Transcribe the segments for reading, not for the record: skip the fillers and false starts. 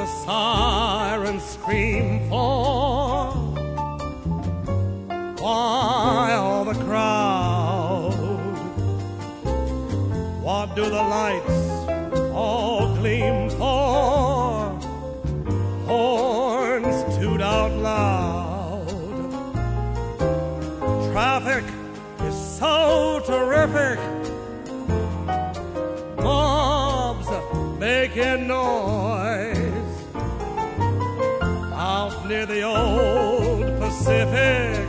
the sirens scream for? Why all the crowd? What do the lights all gleam for? Horns toot out loud. Traffic is so terrific. Mobs making noise out near the old Pacific.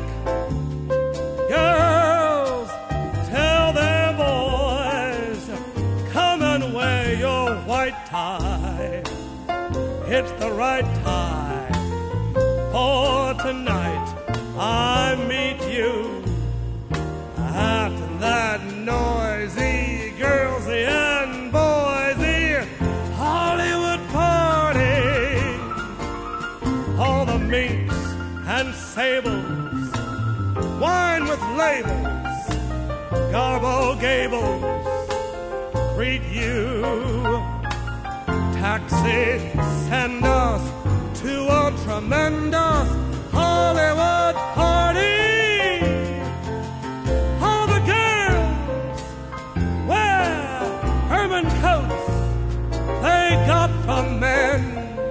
Girls tell their boys, come and wear your white tie. It's the right time for tonight. I meet you at that noisy, girlsy and boysy Hollywood party. All the minks and sables, wine with labels, garbo gables greet you. Taxi, send us to a tremendous Hollywood party. All the girls wear ermine coats they got from men.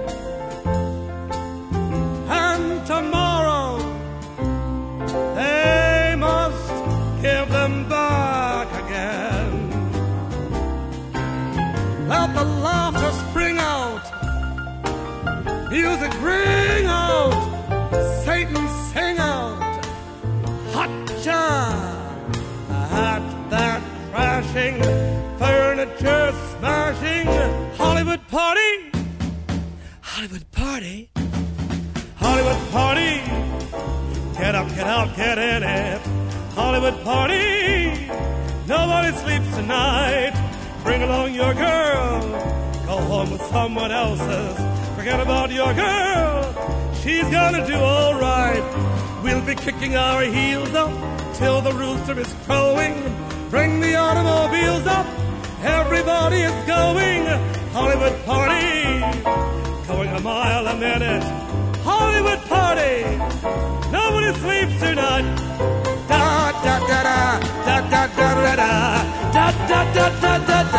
And tomorrow they must give them back again. Let the laughter spring out, music ring out, Satan sing out, hotcha at that crashing, furniture smashing Hollywood party. Hollywood party. Hollywood party. Get up, get out, get in it. Hollywood party. Nobody sleeps tonight. Bring along your girl. Go home with someone else's. Forget about your girl. She's gonna do all right. We'll be kicking our heels up till the rooster is crowing. Bring the automobiles up. Everybody is going. Hollywood party. Going a mile a minute. Hollywood party. Nobody sleeps tonight. Da da da da da da da da da da da da da da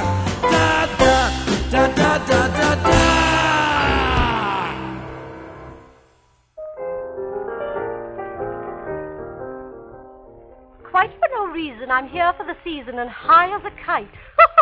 da da da da da da. Quite for no reason, I'm here for the season and high as a kite.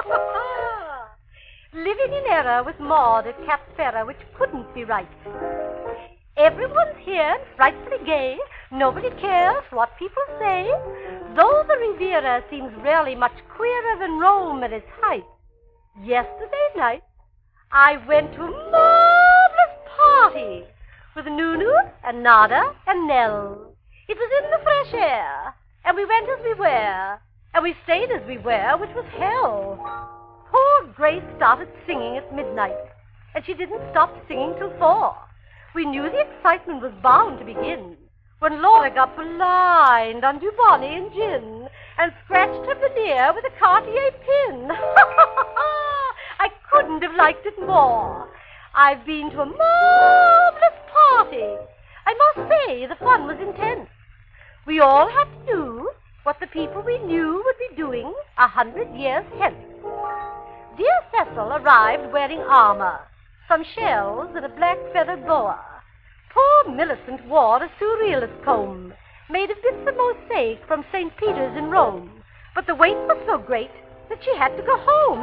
Living in error with Maud at Cap Ferrer, which couldn't be right. Everyone's here and frightfully gay. Nobody cares what people say. Though the Riviera seems really much queerer than Rome at its height. Yesterday night, I went to a marvelous party with Nunu and Nada and Nell. It was in the fresh air, and we went as we were, and we stayed as we were, which was hell. Poor Grace started singing at midnight, and she didn't stop singing till 4. We knew the excitement was bound to begin when Laura got blind on Dubonnet and gin and scratched her veneer with a Cartier pin. I couldn't have liked it more. I've been to a marvelous party. I must say the fun was intense. We all had to do what the people we knew would be doing 100 years hence. Dear Cecil arrived wearing armor, some shells and a black feathered boa. Poor Millicent wore a surrealist comb, made of bits of mosaic from St. Peter's in Rome. But the wait was so great that she had to go home.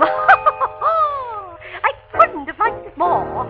I couldn't have liked it more.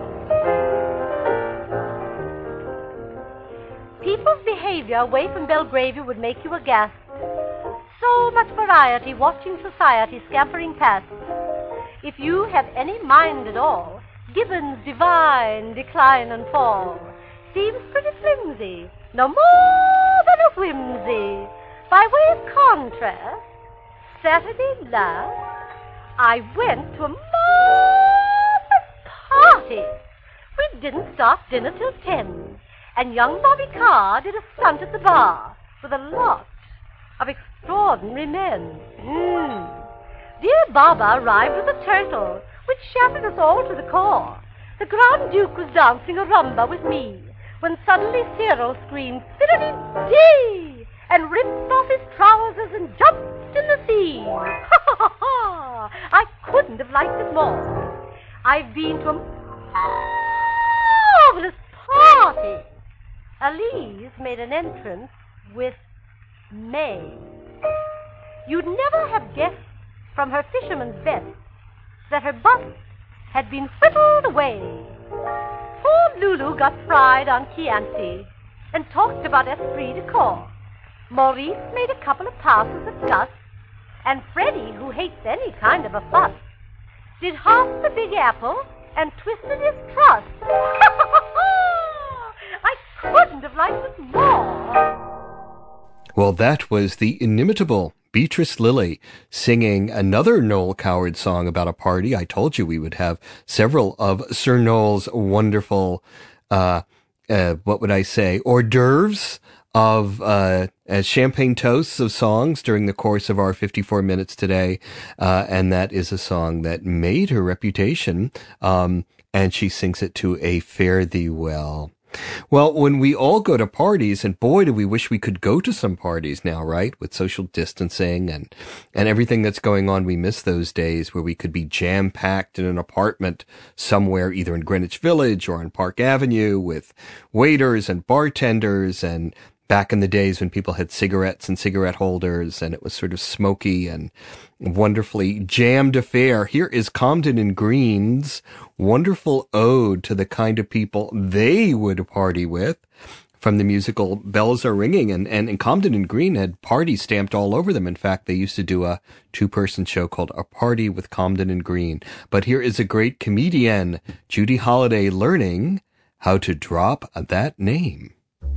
People's behavior away from Belgravia would make you aghast. So much variety watching society scampering past. If you have any mind at all, Gibbon's divine decline and fall seems pretty flimsy, no more than a whimsy. By way of contrast, Saturday last, I went to a marvelous party. We didn't start dinner till 10, and young Bobby Carr did a stunt at the bar with a lot of extraordinary men. Dear Baba arrived with a turtle, which shattered us all to the core. The Grand Duke was dancing a rumba with me when suddenly Ciro screamed, "Fiddly-dee!" and ripped off his trousers and jumped in the sea. Ha ha ha ha! I couldn't have liked it more. I've been to a marvelous party. Elise made an entrance with May. You'd never have guessed from her fisherman's vest that her bust had been whittled away. Poor Lulu got fried on Chianti and talked about esprit de corps. Maurice made a couple of passes at Gus, and Freddie, who hates any kind of a fuss, did half the Big Apple and twisted his truss. I couldn't have liked it more. Well, that was the inimitable Beatrice Lillie singing another Noel Coward song about a party. I told you we would have several of Sir Noel's wonderful, what would I say, hors d'oeuvres of champagne toasts of songs during the course of our 54 minutes today. And that is a song that made her reputation, and she sings it to a fare thee well. Well, when we all go to parties, and boy, do we wish we could go to some parties now, right? With social distancing and everything that's going on, we miss those days where we could be jam-packed in an apartment somewhere, either in Greenwich Village or on Park Avenue, with waiters and bartenders, and back in the days when people had cigarettes and cigarette holders, and it was sort of smoky and wonderfully jammed affair. Here is Comden and Green's wonderful ode to the kind of people they would party with from the musical Bells Are Ringing. And Comden and Green had parties stamped all over them. In fact, they used to do a 2-person show called A Party with Comden and Green. But here is a great comedian, Judy Holliday, learning how to drop that name.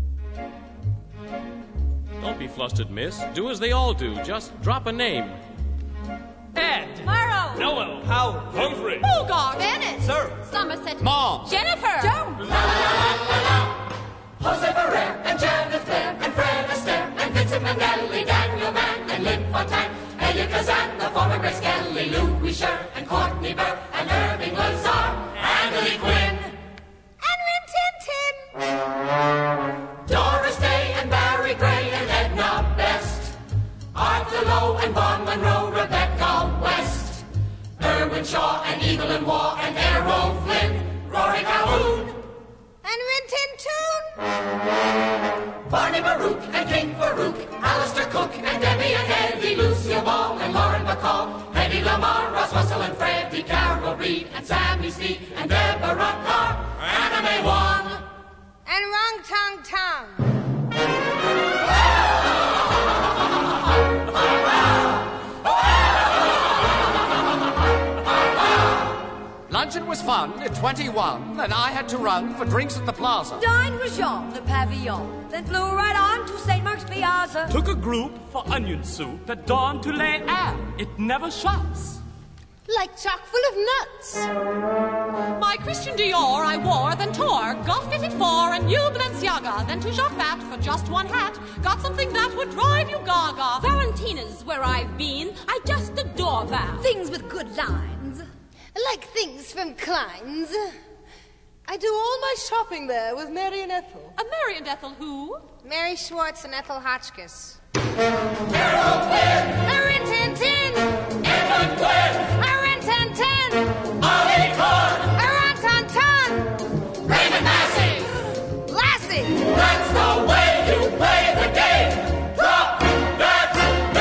Don't be flustered, miss. Do as they all do. Just drop a name. Ed. Morrow. Noel. Howard. Humphrey. Bulgar. Bennett. Sir. Somerset. Mom. Jennifer. La Jones. la la la. Jose Ferrer and Janet Blair and Fred Astaire and Vincent Mandela, Daniel Mann and Lynn Fontaine, Elliot Kazan, the former Grace Kelly, Louis Sher and Courtney Burr and Irving Lazar and Lee Quinn And Rin Tin Tin. Doris Day and Barry Gray and Edna Best, Arthur Lowe and Vaughn Monroe, Rebecca West, Erwin Shaw and Evelyn Waugh and Errol Flynn, Rory Calhoun And Rin Tin Toon. Barney Baruch and King Farouk, Alistair Cook and Debbie and Eddie, Lucille Ball and Lauren Bacall, Eddie Lamar, Ross Russell and Freddie, Carol Reed and Sammy Sneed and Deborah Carr, Anna Mae Wong And Rung Tong Tong. Luncheon was fun at 21, and I had to run for drinks at the plaza. Dined with Jean, the pavilion, then flew right on to St. Mark's Piazza. Took a group for onion soup at dawn to lay Anne. It never shuts. Like chock full of nuts. My Christian Dior I wore, then tore, got fitted for a new Balenciaga, then to Jacquard for just one hat, got something that would drive you gaga. Valentina's where I've been, I just adore Val. Things with good lines. Like things from Klein's. I do all my shopping there with Mary and Ethel. Mary and Ethel who? Mary Schwartz and Ethel Hotchkiss. Carol Quinn, Rin Tin Tin. Evan Quinn, Rin Tin Tin. Ollie Clark, Ron Ton Ton. Raymond Massey. Lassie. That's the way you play the game. Drop that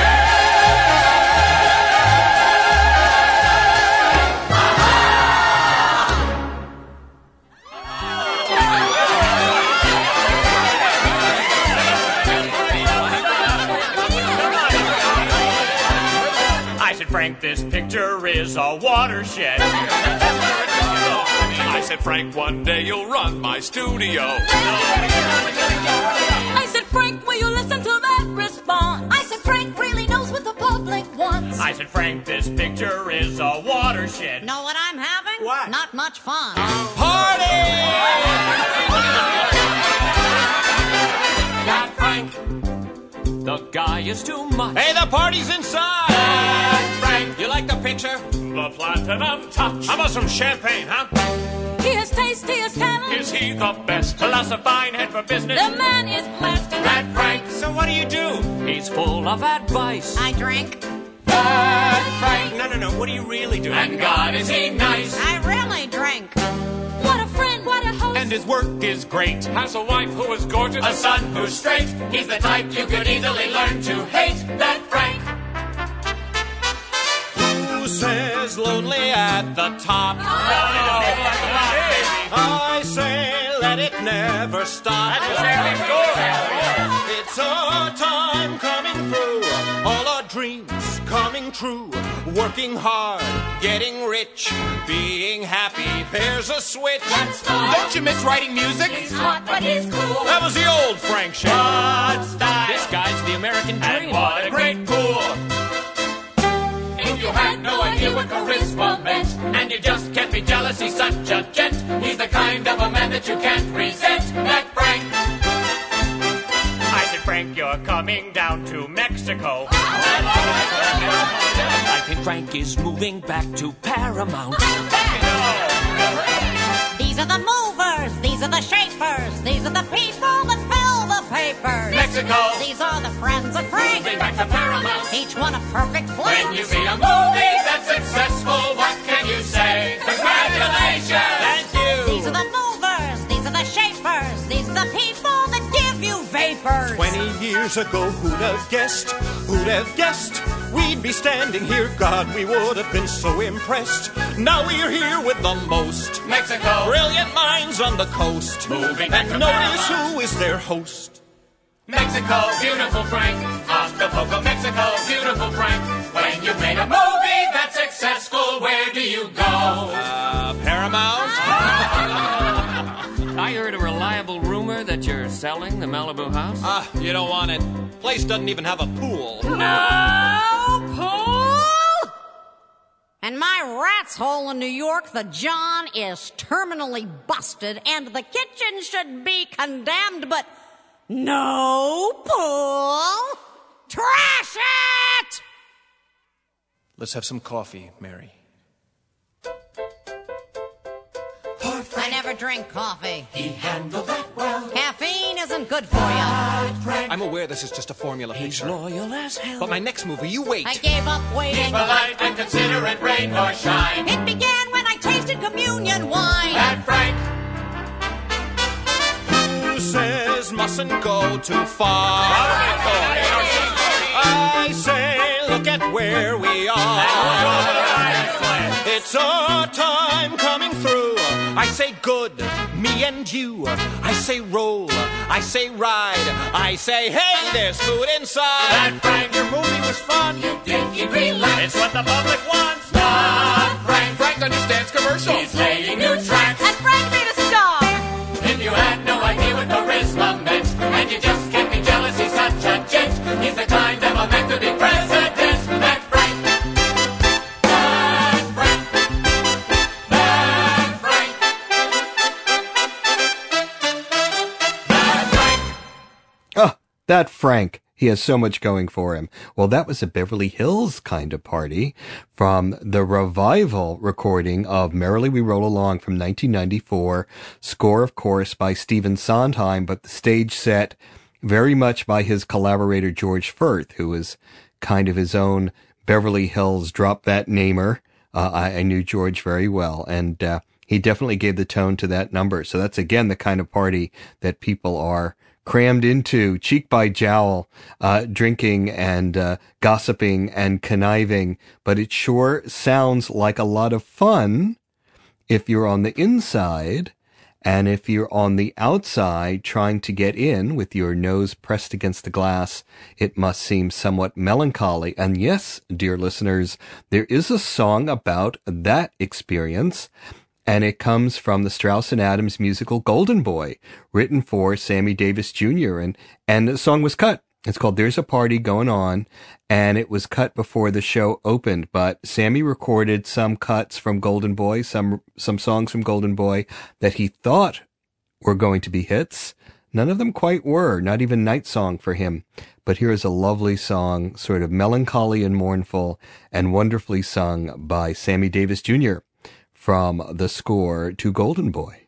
Frank, this picture is a watershed. I said, Frank, one day you'll run my studio. I said, Frank, will you listen to that response? I said, Frank really knows what the public wants. I said, Frank, this picture is a watershed. Know what I'm having? What? Not much fun. Party! Not Frank. The guy is too much. Hey, the party's inside! Frank, you like the picture? The platinum touch. How about some champagne, huh? He has taste, he has talent. Is he the best? Plus a fine head for business. The man is blessed. That Frank. So what do? He's full of advice. I drink. That Frank. No. What do you really do? And God, is he nice? I really drink. What a friend, what a host. And his work is great. Has a wife who is gorgeous. A son who's straight. He's the type you could easily learn to hate. That Frank. Who says lonely at the top? I say let it never stop. It's our time coming through. All our dreams coming true. Working hard, getting rich, being happy. There's a switch. Don't you miss writing music? He's hot, but he's cool. That was the old Frank Schaefer. What style? This guy's the American dream. And what a great fool. If you had no idea what charisma meant, and you just can't be jealous, he's such a gent. He's the kind of a man that you can't resent. That Frank. I said, Frank, you're coming down to Mexico. I think Frank is moving back to Paramount. These are the movers, these are the shapers, these are the people that fill the papers. Mexico. These are the friends of Frank. Moving back to Paramount. Each one a perfect blend. When you see a movie that's successful, what can you say? Congratulations! Thank you! These are the movers, these are the shapers, these are the people that give you vapors. 20 years ago, who'd have guessed? Who'd have guessed? We'd be standing here, God, we would have been so impressed. Now we're here with the most Mexico. Brilliant minds on the coast. Moving back to notice Paramount. who is their host. Mexico, beautiful Frank. Acapulco, Mexico, beautiful Frank. When you've made a movie that's successful, where do you go? Paramount? I heard a reliable rumor that you're selling the Malibu house. You don't want it. Place doesn't even have a pool. No pool? And my rat's hole in New York, the John, is terminally busted, and the kitchen should be condemned, but no pool. Trash it! Let's have some coffee, Mary. I never drink coffee. He handled that well. Caffeine isn't good for you. I'm aware this is just a formula He's picture. loyal as hell. But my next movie, you wait. I gave up waiting. He's polite and considerate, rain or shine. It began when I tasted communion wine. That Frank. Who says mustn't go too far? I say, look at where we are. It's our time coming through. I say good, me and you. I say roll, I say ride. I say, hey, there's food inside. That Frank. Your movie was fun. You think you'd relax. It's what the public wants. Not Frank. Frank understands commercials. He's laying new tracks. And Frank made a star. If you had no idea what charisma meant, and you just can't be jealous, he's such a gent. He's the kind of a man to be president. That Frank. That Frank. That Frank. That Frank. Oh, that Frank. He has so much going for him. Well, that was a Beverly Hills kind of party from the revival recording of Merrily We Roll Along from 1994, score, of course, by Stephen Sondheim, but the stage set very much by his collaborator George Furth, who was kind of his own Beverly Hills drop that namer. I knew George very well, and he definitely gave the tone to that number. So that's, again, the kind of party that people are crammed into, cheek by jowl, drinking and gossiping and conniving. But it sure sounds like a lot of fun if you're on the inside. And if you're on the outside trying to get in with your nose pressed against the glass, it must seem somewhat melancholy. And yes, dear listeners, there is a song about that experience. And it comes from the Strauss and Adams musical Golden Boy, written for Sammy Davis Jr. And the song was cut. It's called There's a Party Going On, and it was cut before the show opened. But Sammy recorded some cuts from Golden Boy, some songs from Golden Boy that he thought were going to be hits. None of them quite were, not even Night Song for him. But here is a lovely song, sort of melancholy and mournful, and wonderfully sung by Sammy Davis Jr., from the score to Golden Boy.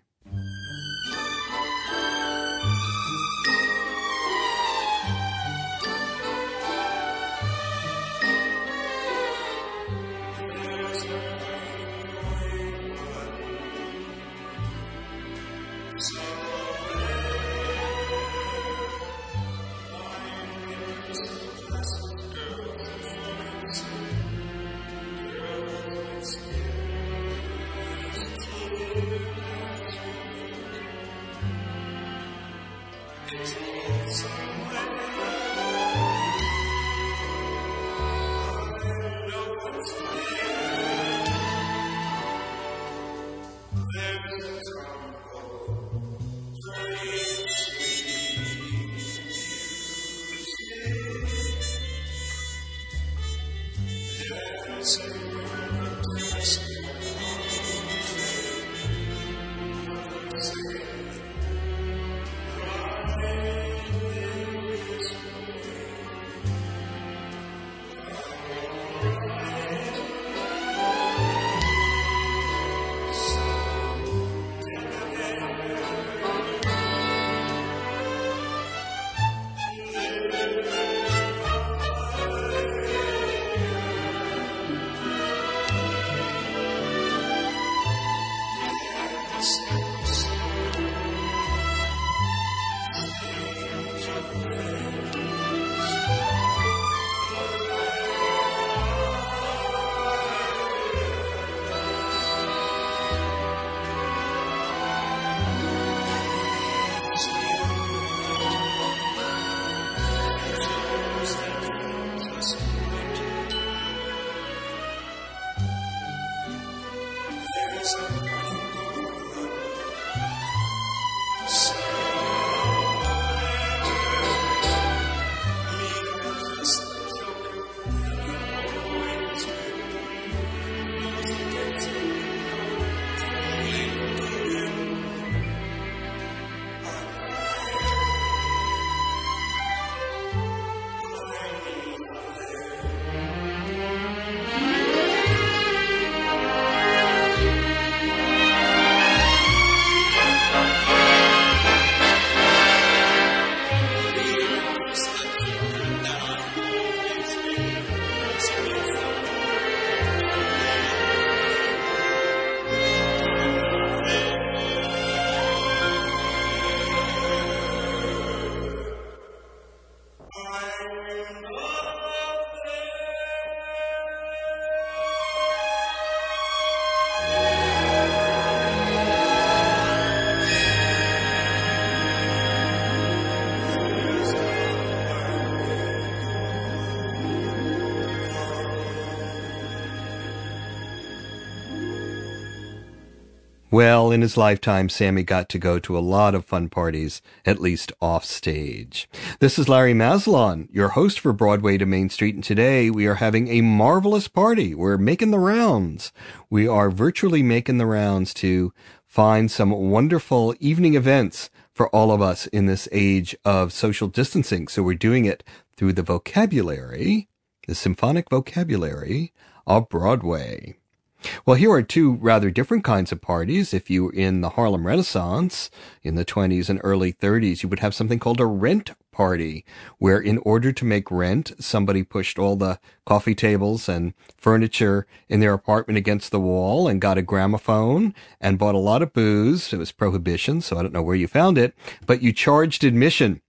Well, in his lifetime, Sammy got to go to a lot of fun parties, at least off stage. This is Larry Maslon, your host for Broadway to Main Street, and today we are having a marvelous party. We're making the rounds. We are virtually making the rounds to find some wonderful evening events for all of us in this age of social distancing. So we're doing it through the vocabulary, the symphonic vocabulary of Broadway. Well, here are two rather different kinds of parties. If you were in the Harlem Renaissance in the 20s and early 30s, you would have something called a rent party, where in order to make rent, somebody pushed all the coffee tables and furniture in their apartment against the wall and got a gramophone and bought a lot of booze. It was prohibition, so I don't know where you found it, but you charged admission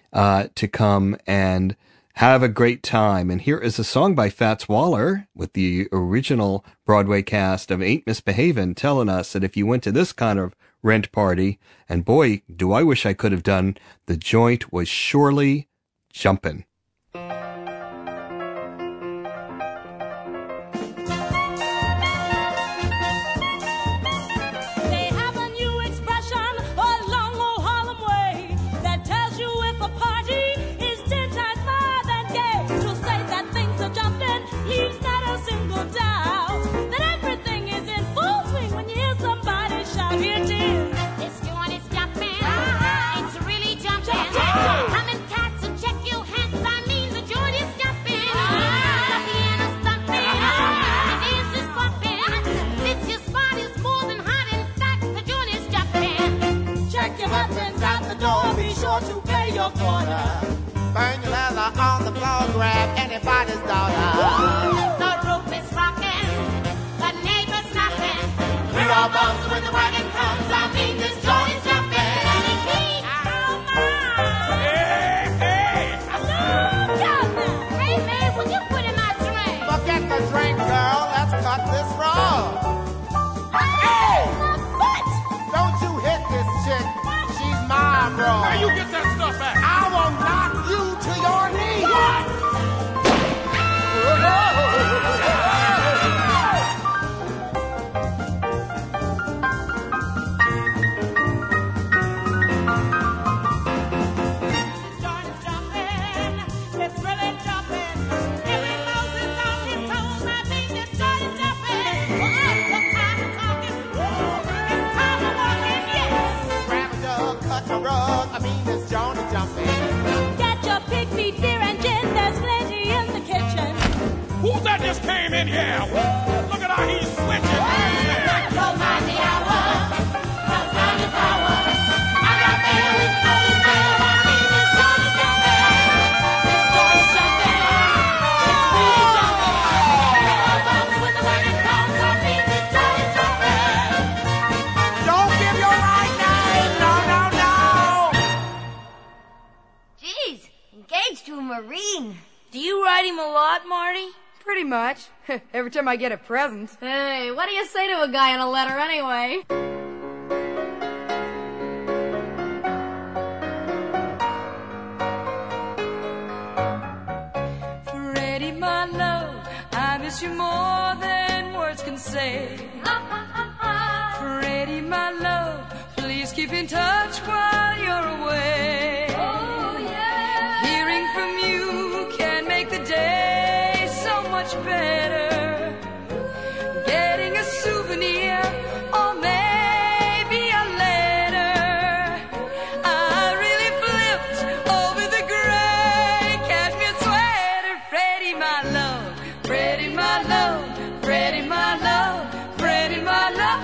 to come and have a great time. And here is a song by Fats Waller with the original Broadway cast of Ain't Misbehavin', telling us that if you went to this kind of rent party, and boy, do I wish I could have done, the joint was surely jumpin'. Come and cats and check your hands out. Burn your leather on the floor, grab anybody's daughter. The roof is rocking, the neighbors knocking. We're all bums when the wagon comes. I mean, this joint is jumping. Hey, man, will you put in my drink? Forget the drink, girl. Let's cut this raw. Hey! What? Don't you hit this chick. She's my bro. Where you get that stuff at? I will knock you to your knees. What? I mean, this Johnny jumping. Get your pygmy beer and gin, there's plenty in the kitchen. Who's that just came in here? Woo! Look at how he's switching. Don't mind the hour, cause I'm in power. I got there with no girl. I mean, this Johnny jumping. This Johnny's jumping. It's really jumping. We're all bums when the wagon comes. I mean, this Johnny's jumping. Don't give your right name. No, no, no. Jeez, engaged to a Marine. Do you ride him a lot, Marty? Pretty much. Every time I get a present. Hey, what do you say to a guy in a letter anyway? Freddie, my love, I miss you more than words can say. Freddie, my love, please keep in touch while you're away. Oh, yeah. Hearing from you can make the day so much better. Getting a souvenir or maybe a letter. I really flipped over the gray cashmere sweater. Freddie, my love, Freddie, my love, Freddie, my love, Freddie, my love.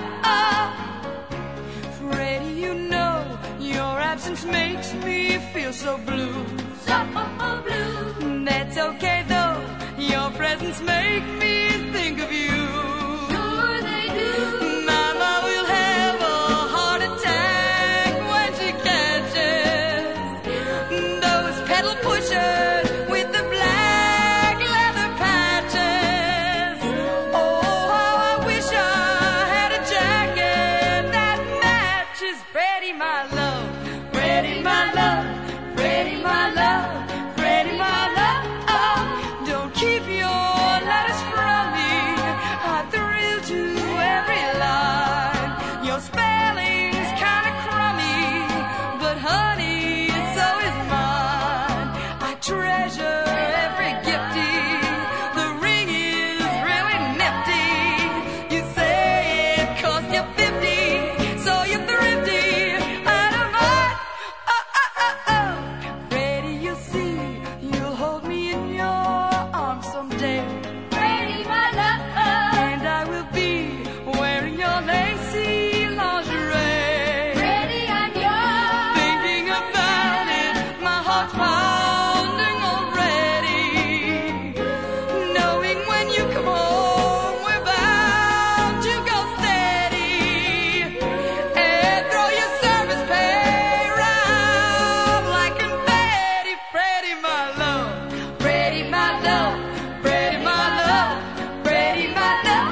Freddie, you know your absence makes me feel so blue. So blue. That's okay though, your presence make me think of you. Sure they do. Mama will have a heart attack when she catches those pedal pushers with the black leather patches. Oh, how I wish I had a jacket that matches. Freddie, my love, Freddie, my love, Freddie, my love, Freddie, my love. Oh, don't keep your letters from me. I thrill to every line. Your spelling's kind of crummy, but honey, so is mine. I treasure every gifty. The ring is really nifty. You say it 'cause you're 50, so you're thrifty. I don't mind. Oh. Freddie, you see, you'll hold me in your arms someday. Freddie, my love. And I will be wearing your lacy lingerie. Freddie, I'm yours. Thinking about it, my heart's pounding already. Knowing when you come home, we're bound to go steady. And throw your service pay round like confetti. Freddie, my love, Freddie, my love, Freddie, my love, Freddie, my love.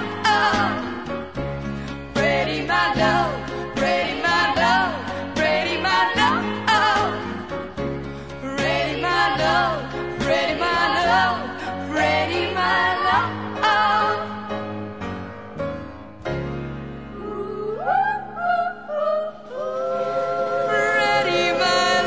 Freddie, my love, Freddie, my love, Freddie, my love. Freddie, my love, Freddie, my love, Freddie, my love. Freddie, my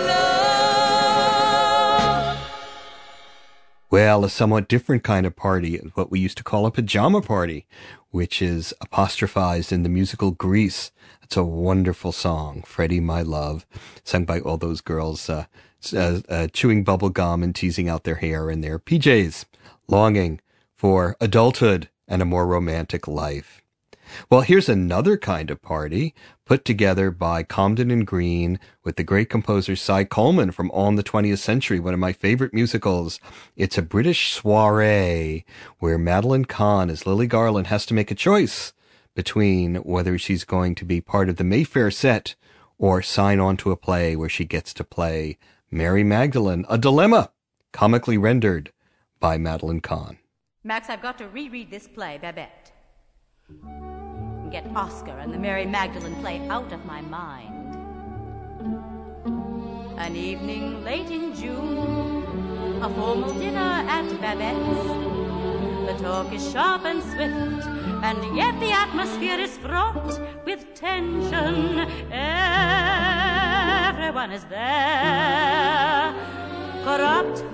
love. Well, a somewhat different kind of party is what we used to call a pajama party, which is apostrophized in the musical Grease. It's a wonderful song, Freddie, My Love, sung by all those girls chewing bubble gum and teasing out their hair in their PJs, longing for adulthood and a more romantic life. Well, here's another kind of party put together by Comden and Green with the great composer Cy Coleman from On the 20th Century, one of my favorite musicals. It's a British soiree where Madeline Kahn as Lily Garland has to make a choice between whether she's going to be part of the Mayfair set or sign on to a play where she gets to play Mary Magdalene, a dilemma comically rendered by Madeline Kahn. Max, I've got to reread this play, Babette. Get Oscar and the Mary Magdalene play out of my mind. An evening late in June, a formal dinner at Babette's. The talk is sharp and swift, and yet the atmosphere is fraught with tension. Everyone is there, corrupt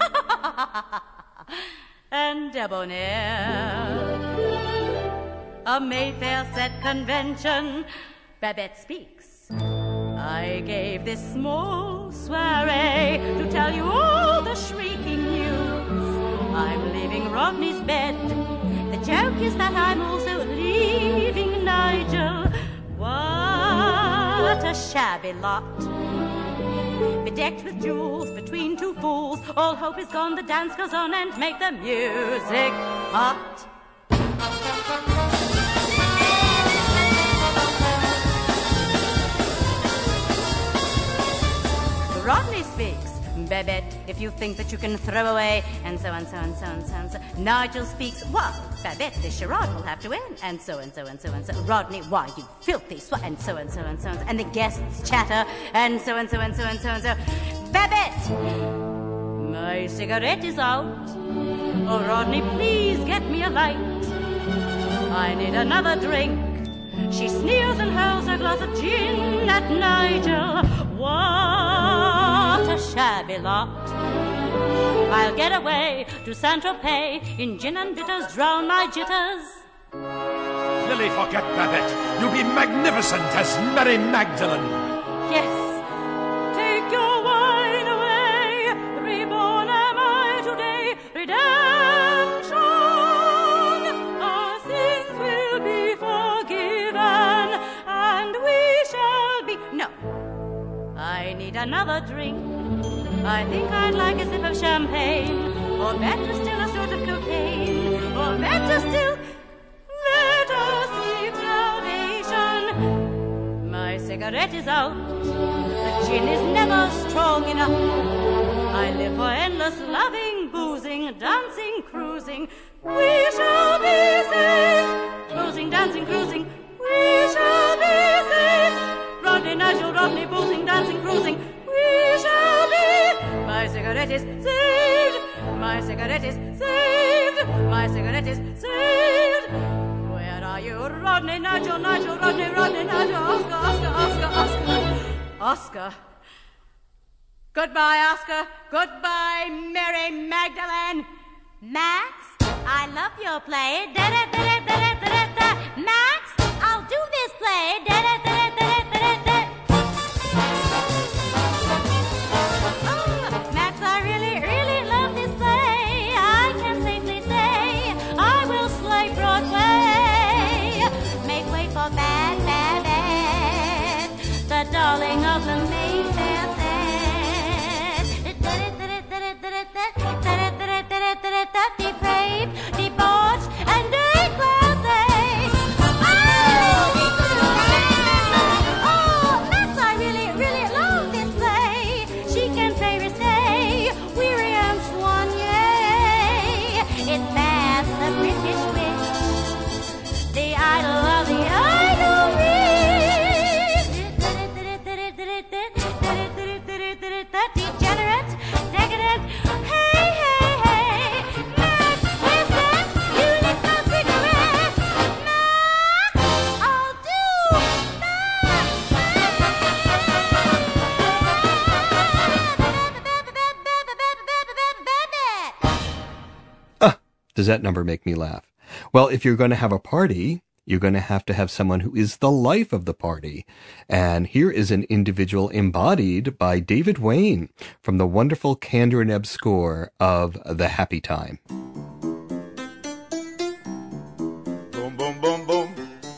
and debonair. A Mayfair set convention, Babette speaks. I gave this small soiree to tell you all the shrieking news. I'm leaving Rodney's bed. The joke is that I'm also leaving Nigel. What a shabby lot. Bedecked with jewels between two fools. All hope is gone, the dance goes on, and make the music hot. Rodney speaks. Babette, if you think that you can throw away, and so and so and so and so and so. Nigel speaks. Well, Babette, the charade will have to end, and so and so and so and so. Rodney, why, you filthy swat, and so and so and so and so. And the guests chatter, and so and so and so and so and so. Babette, my cigarette is out. Oh, Rodney, please get me a light. I need another drink. She sneers and hurls her glass of gin at Nigel. What a shabby lot. I'll get away to Saint-Tropez. In gin and bitters drown my jitters. Lily, forget Babette. You'll be magnificent as Mary Magdalene. Yes. Take your wine away. Reborn am I today. Redemption. Our sins will be forgiven, and we shall be... No. I need another drink. I think I'd like a sip of champagne, or better still a sort of cocaine, or better still, let us seek salvation. My cigarette is out. The gin is never strong enough. I live for endless loving, boozing, dancing, cruising. We shall be safe. Boozing, dancing, cruising. We shall be safe. Rodney, Nigel, Rodney, boozing, dancing, cruising. We shall be. My cigarette is saved. My cigarette is saved. My cigarette is saved. Where are you, Rodney, Nigel, Nigel, Rodney, Rodney, Nigel, Oscar, Oscar, Oscar, Oscar, Oscar. Goodbye, Oscar. Goodbye, Mary Magdalene. Max, I love your play. Da-da-da-da-da-da-da-da. Max, I'll do this play. Da-da-da-da-da-da-da. Oh, Max, I really, really love this play. I can safely say I will slay Broadway. Make way for Bad, Bad, Bad, the darling of the Mayfair set. Depraved, debauched, and declassé. Oh, Max, I really, really love this play. She can play risque, weary and soigné. It's Bass, the British witch, the idol of the idol. Degenerate, decadent. Hey, hey, hey. Max, listen, you lit my cigarette. Max, I'll do that. Does that number make me laugh? Well, if you're going to have a party, you're going to have someone who is the life of the party. And here is an individual embodied by David Wayne from the wonderful Kander and Ebb score of The Happy Time. Boom, boom, boom, boom.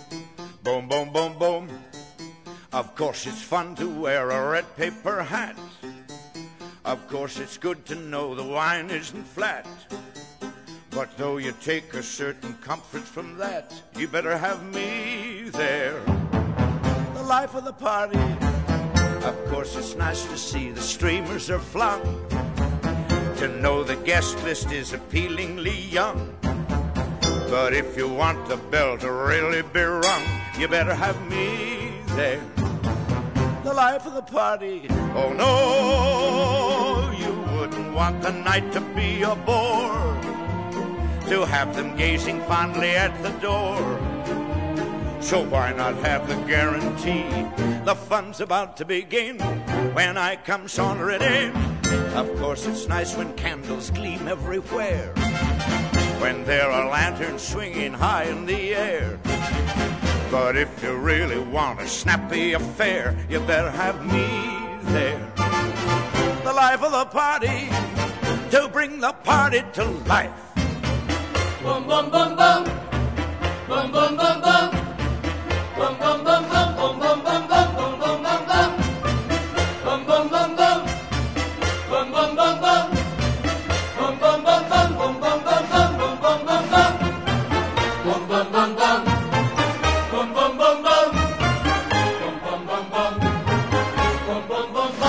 course it's fun to wear a red paper hat. Of course it's good to know the wine isn't flat. But though you take a certain comfort from that, you better have me there. The life of the party. Of course it's nice to see the streamers are flung, to know the guest list is appealingly young. But if you want the bell to really be rung, you better have me there. The life of the party. Oh no, you wouldn't want the night to be a bore, to have them gazing fondly at the door. So why not have the guarantee? The fun's about to begin when I come sauntering in. Of course it's nice when candles gleam everywhere, when there are lanterns swinging high in the air. But if you really want a snappy affair, you better have me there. The life of the party, to bring the party to life. Boom, boom, boom, boom. Boom, boom, boom, boom. Boom, boom, boom, boom, boom, boom, boom, boom, boom, boom, boom, boom. Boom, boom, boom, boom. Boom, boom, boom, boom. Boom, boom, boom, boom, boom, boom, boom, boom, boom, boom, boom, boom. Boom, boom, boom, boom. Boom, boom, boom, boom. Boom, boom, boom, boom. Boom, boom, boom, boom.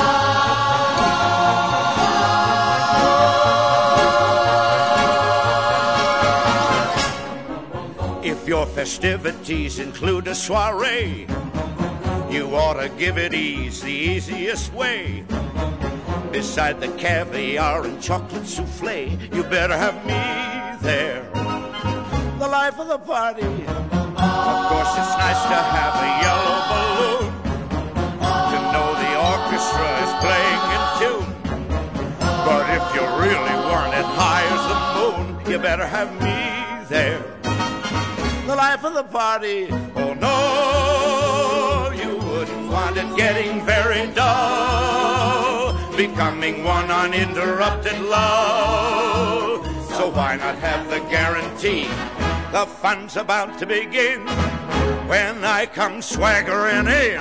If your festivities include a soiree, you ought to give it ease the easiest way. Beside the caviar and chocolate souffle, you better have me there. The life of the party. Of course it's nice to have a yellow balloon, to know the orchestra is playing in tune. But if you really want it high as the moon, you better have me there. The life of the party. Oh no, you wouldn't want it getting very dull, becoming one uninterrupted lull. So why not have the guarantee? The fun's about to begin when I come swaggering in.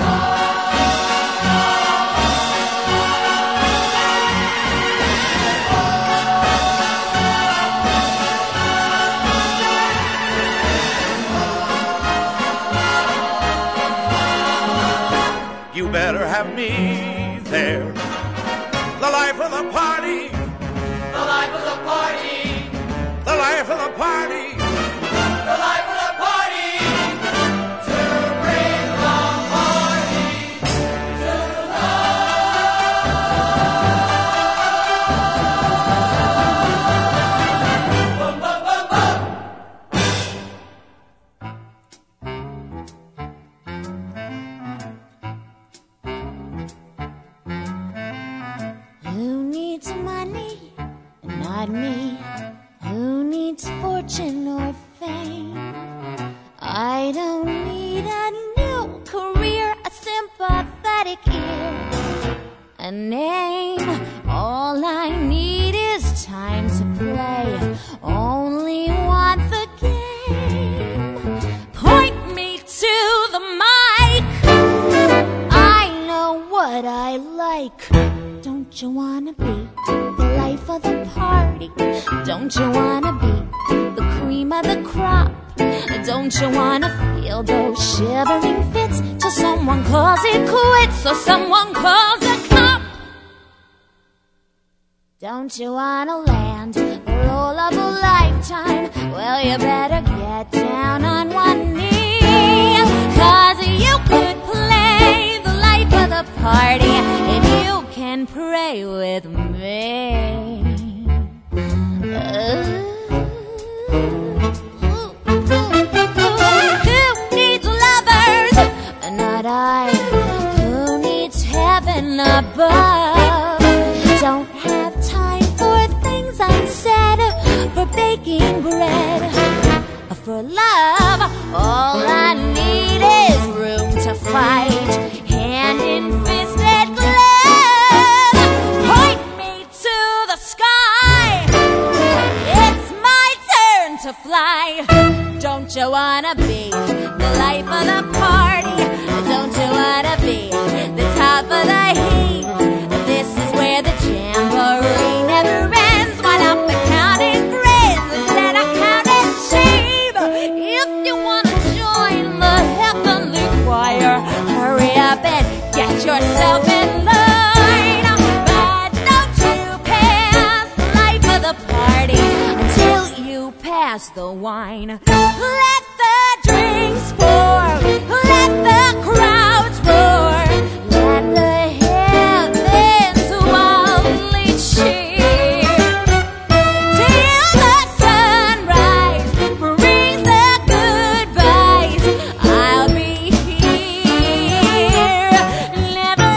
You better have me there. The life of the party. The life of the party. The life of the party. The life of the party. To bring the party to life. Boom, boom, boom, boom. Who needs money? Not me. Who needs fortune or fame? I don't need a new career, a sympathetic ear, a name. All I need is time to play. Only want the game. Point me to the mic. I know what I like. Don't you wanna be the life of the party? Don't you wanna be the cream of the crop? Don't you wanna feel those shivering fits till someone calls it quits or someone calls a cop? Don't you wanna land the role of a lifetime? Well, you better get down on one knee, 'cause you could play the life of the party if you can pray with me. Who needs lovers? Not I. Who needs heaven above? Don't have time for things unsaid, for baking bread, for love. All I need is room to fight, hand in fisted glove. Point me to the sky. It's my turn to fly. Don't you wanna be the life of the party? Don't you wanna be the top of the heap? This is where the jamboree never ends. Why not be counting grains instead of counting sheep? If you wanna join the heavenly choir, hurry up and get yourself in line. But don't you pass the life of the party until you pass the wine. Let the drinks pour, let the crowds roar, let the heavens wildly cheer. Till the sunrise brings the goodbyes, I'll be here, never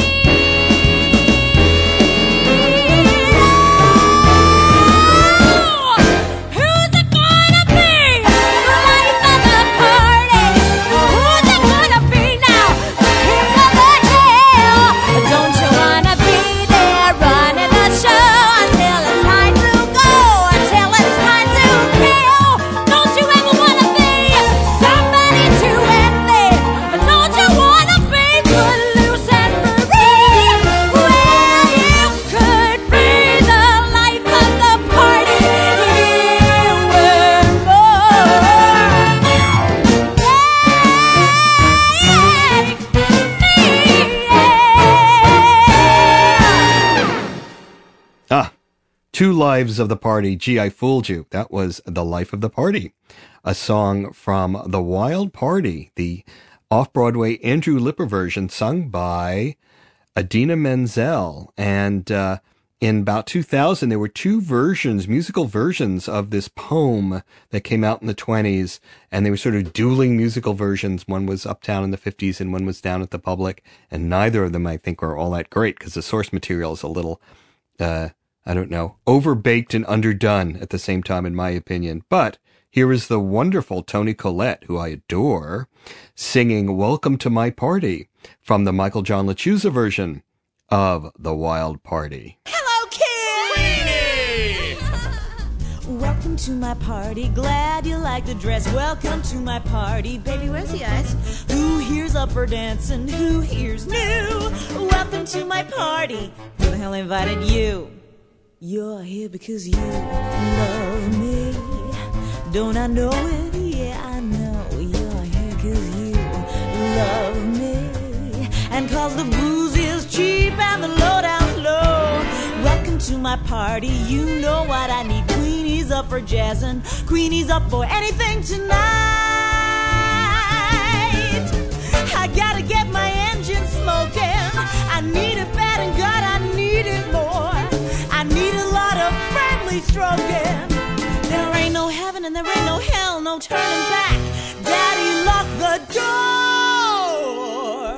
Who's it gonna be? The life of the party. Who's it gonna be now? The king of the hill. Don't you wanna be there running the show until it's time to go, until it's time to kill? Don't you ever wanna be somebody to envy? Don't you wanna be loose and free? Well, you could be the life of the party. Two Lives of the Party. Gee, I fooled you. That was The Life of the Party, a song from The Wild Party, the off-Broadway Andrew Lipper version sung by Idina Menzel. And in about 2000, there were two versions, musical versions of this poem that came out in the 20s, and they were sort of dueling musical versions. One was uptown in the 50s and one was down at the Public, and neither of them, I think, are all that great because the source material is a little, I don't know, overbaked and underdone at the same time, in my opinion. But here is the wonderful Toni Collette, who I adore, singing Welcome to My Party from the Michael John LaChiusa version of The Wild Party. Hello, kids! Welcome to my party, glad you like the dress. Welcome to my party, baby, where's the ice? Who here's up for dancing? Who here's new? Welcome to my party. Who the hell invited you? You're here because you love me. Don't I know it? Yeah, I know. You're here because you love me. And cause the booze is cheap and the lowdown's low. Welcome to my party. You know what I need. Queenie's up for jazzing. Queenie's up for anything tonight. I gotta get my engine smoking. I need it bad and God, I need it more. I need a lot of friendly stroking. There ain't no heaven and there ain't no hell, no turning back. Daddy, lock the door.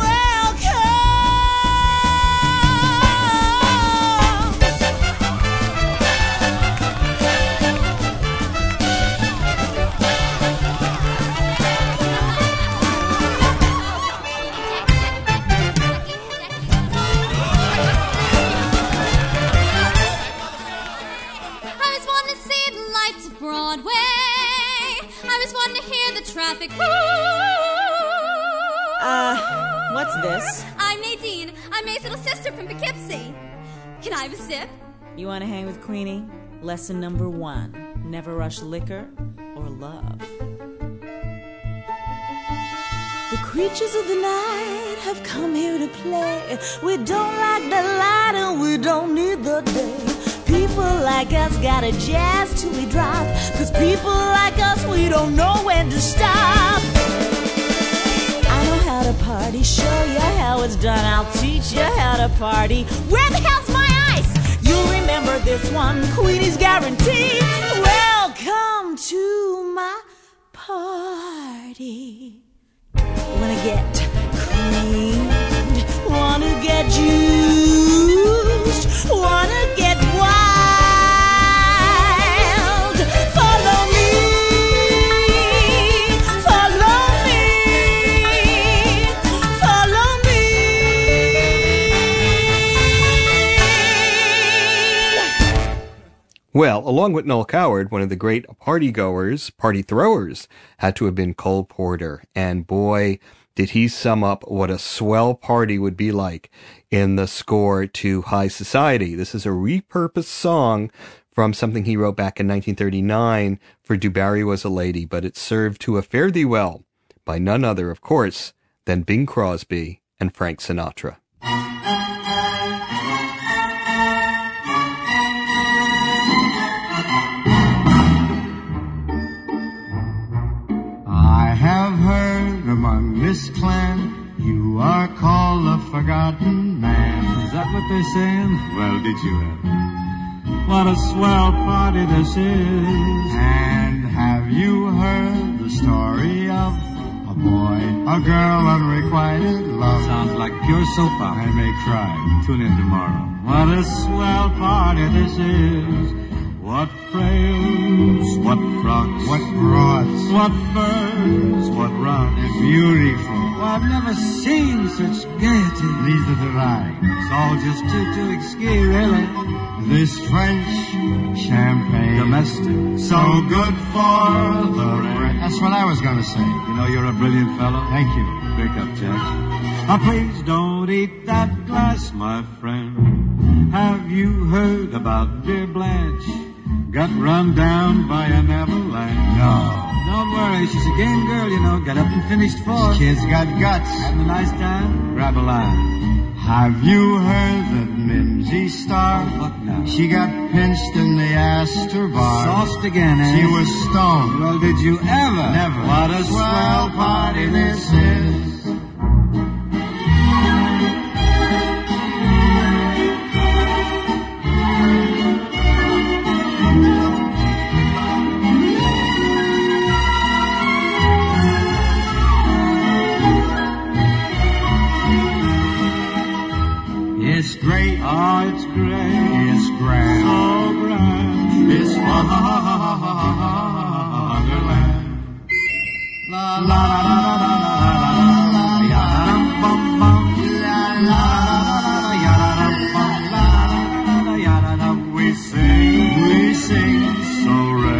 Broadway, I was wanting to hear the traffic. What's this? I'm Nadine. I'm May's little sister from Poughkeepsie. Can I have a sip? You want to hang with Queenie? Lesson number 1. Never rush liquor or love. The creatures of the night have come here to play. We don't like the light and we don't need the day. People like us gotta jazz till we drop. Cause people like us, we don't know when to stop. I know how to party, show you how it's done. I'll teach you how to party. Where the hell's my ice? You'll remember this one, Queenie's guarantee. Welcome to my party. Wanna get creamed, wanna get juiced, wanna get wild. Follow me, follow me, follow me. Well, along with Noel Coward, one of the great party throwers, had to have been Cole Porter. And boy, did he sum up what a swell party would be like in the score to High Society. This is a repurposed song from something he wrote back in 1939 for Du Barry Was a Lady, but it served to a Fare Thee Well by none other, of course, than Bing Crosby and Frank Sinatra. I have heard among this clan you are called the Forgotten Man. Is that what they're saying? Well, did you ever? What a swell party this is. And have you heard the story of a boy, a girl, unrequited love? Sounds like pure soap opera. I may cry. Tune in tomorrow. What a swell party this is. What frails, what frocks, what broads, what furs, what runs. It's beautiful. Well, I've never seen such gaiety. These are the rags. It's all just too exquis, really. This French champagne, domestic, so good for the brain. That's what I was going to say. You know, you're a brilliant fellow. Thank you. Pick up, Jack. Now, please don't eat that glass, my friend. Have you heard about dear Blanche? Got run down by an avalanche. No. Don't worry, she's a game girl, you know. Got up and finished fourth. Kid's got guts. Having a nice time? Grab a line. Have you heard that Mimsy Star? What now? She got pinched in the Astor Bar. Sauced again, eh? She was stoned. Well, did you ever? Never. What a swell party this is. It's great, oh, it's great, it's grand, so grand, it's wonderland. La la la la la la la, ya dum bum bum, la la la ya dum bum, la ya dum. We sing so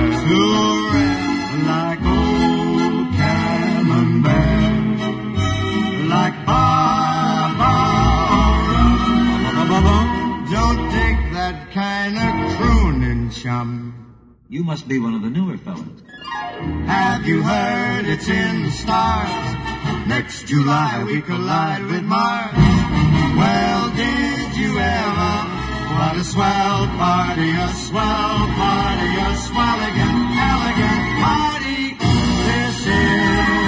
red, like old Camembert, like don't take that kind of crooning, chum. You must be one of the newer fellas. Have you heard it's in the stars? Next July we collide with Mars. Well, did you ever? What a swell party, a swell party, a swelligan, elegant party this is.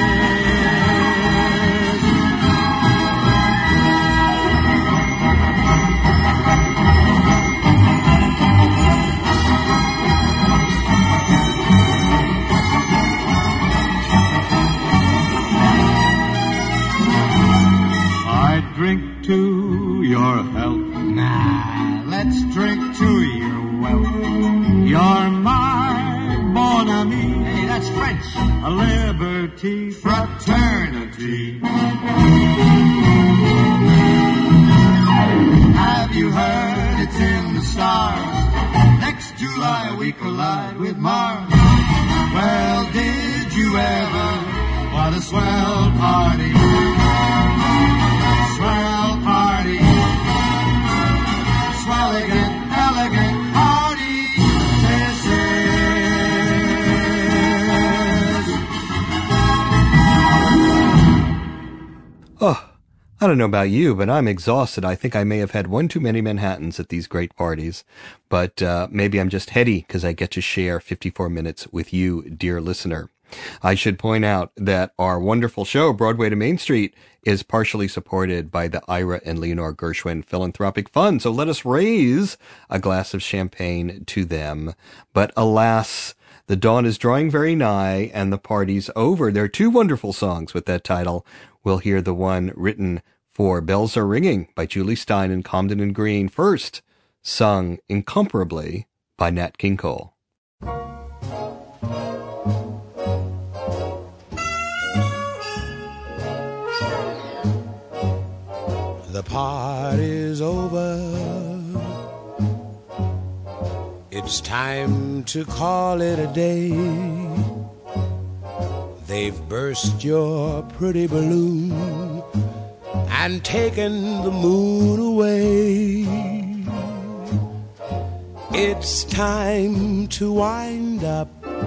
Drink to your health. Nah, let's drink to your wealth. You're my bon ami. Hey, that's French. A liberty, fraternity. Have you heard it's in the stars? Next July we collide with Mars. Well, did you ever? What a swell party. Swell party, swelligan, elegant party, this is. Oh, I don't know about you, but I'm exhausted. I think I may have had one too many Manhattans at these great parties, but maybe I'm just heady because I get to share 54 minutes with you, dear listener. I should point out that our wonderful show, Broadway to Main Street, is partially supported by the Ira and Leonore Gershwin Philanthropic Fund. So let us raise a glass of champagne to them. But alas, the dawn is drawing very nigh and the party's over. There are two wonderful songs with that title. We'll hear the one written for Bells Are Ringing by Julie Stein and Comden and Green first, sung incomparably by Nat King Cole. The party's over. It's time to call it a day. They've burst your pretty balloon and taken the moon away. It's time to wind up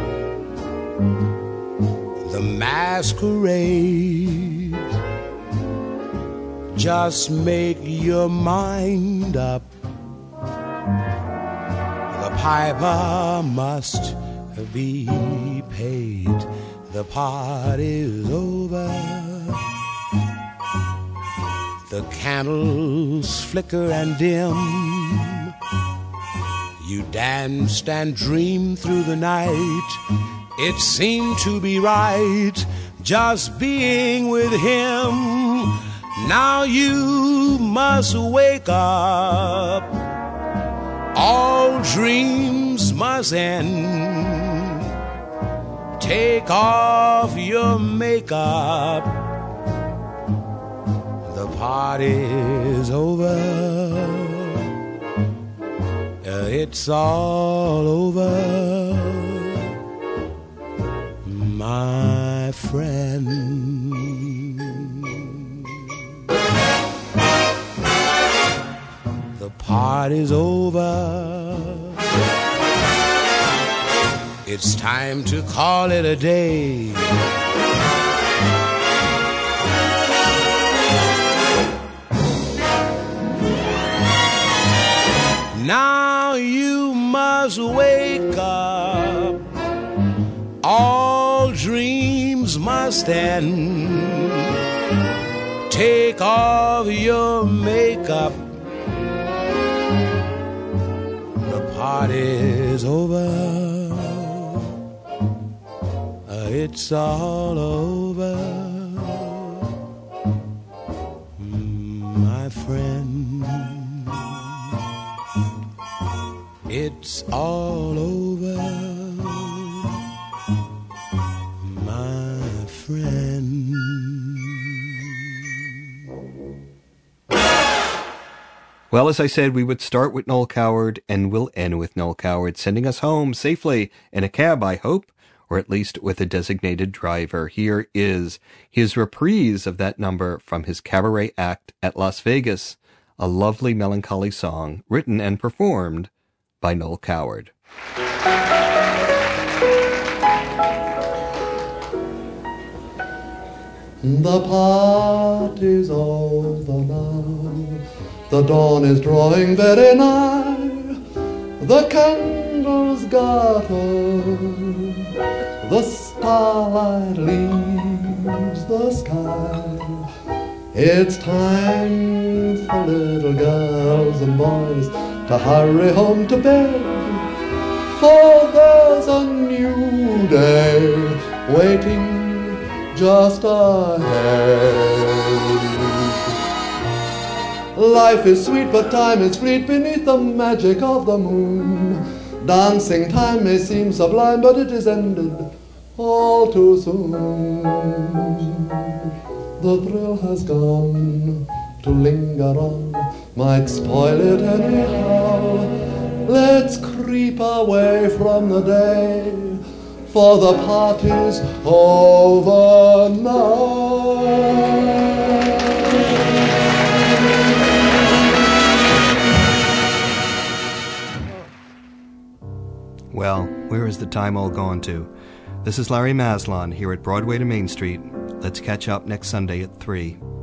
the masquerade. Just make your mind up. The piper must be paid. The party's over. The candles flicker and dim. You danced and dreamed through the night. It seemed to be right, just being with him. Now you must wake up. All dreams must end. Take off your makeup. The party's over. It's all over, my friend. The party's over. It's time to call it a day. Now you must wake up. All dreams must end. Take off your makeup. The party's over. It's all over, my friend. It's all over, my friend. Well, as I said, we would start with Noel Coward and we'll end with Noel Coward, sending us home safely in a cab, I hope, or at least with a designated driver. Here is his reprise of that number from his cabaret act at Las Vegas, a lovely melancholy song written and performed by Noel Coward. The party's over now. The dawn is drawing very nigh. The candles gutter. The starlight leaves the sky. It's time for little girls and boys to hurry home to bed, for there's a new day waiting just ahead. Life is sweet, but time is fleet beneath the magic of the moon. Dancing time may seem sublime, but it is ended all too soon. The thrill has gone, to linger on might spoil it anyhow. Let's creep away from the day, for the party's over now. Well, where is the time all gone to? This is Larry Maslon here at Broadway to Main Street. Let's catch up next Sunday at 3.